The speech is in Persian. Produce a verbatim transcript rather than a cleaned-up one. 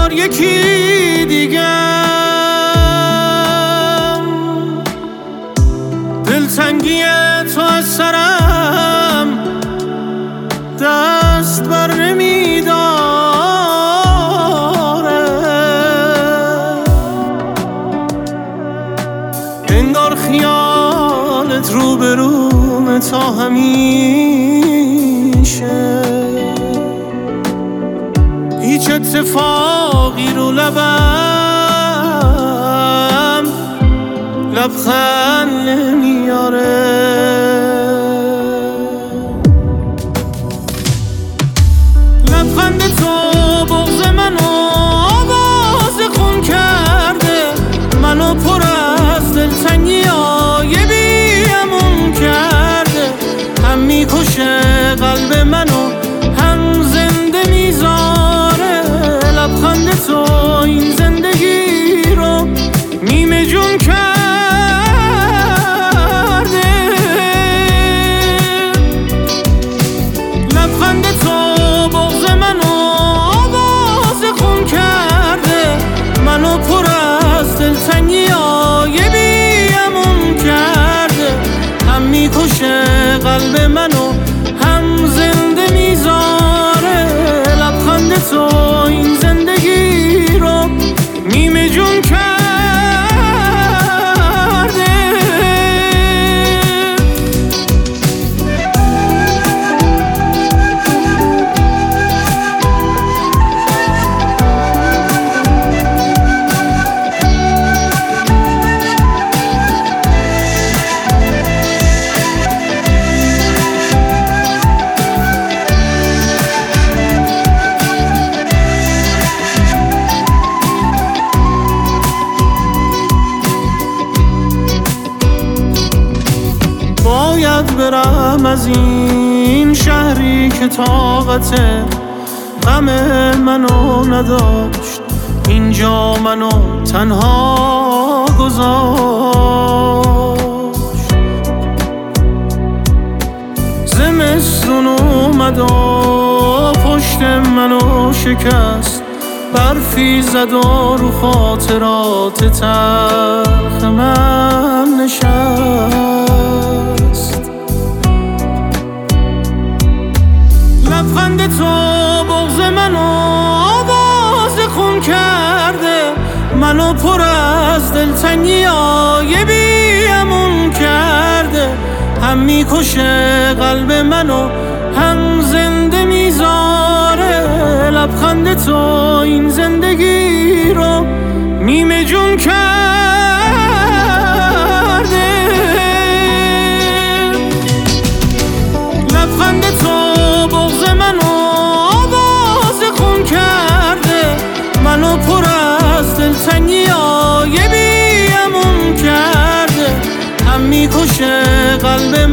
بار یکی دیگه دلتنگی تو از سرم دست بر نمیداره. انگار خیالت رو به روم تا همیشه، هیچ اتفاقی رو لبم لبخند نمیاره. لبخند تو بغض منو آواز خون کرده، منو پر از دلتنگی های بی‌امون کرده. هم میکشه قلب منو هم زنده میذاره. لبخند تو این زندگی رو نیمه جون کرده. لبخند تو بغض منو آواز خون کرده، منو پر از دلتنگی های بی‌امون کرده. هم میکشه قلب منو هم زنده میذاره. لبخند تو این زندگی رو نیمه جون کرده. باید برم از این شهری که طاقت غم منو نداشت، اینجا منو تنها گذاشت. زمستون اومد و پشت منو شکست، برفی زد و رو خاطرات تلخ من نشست. لبخند تو بغض منو آواز خون کرده، منو پر از دلتنگی های بی‌امون کرده. هم میکشه قلب منو هم زنده میذاره. لبخند تو این زندگی رو نیمه جون کرده. لبخند تو بغض منو آواز خون کرده، منو پر از دلتنگی های بی‌امون کرده. هم میکشه قلب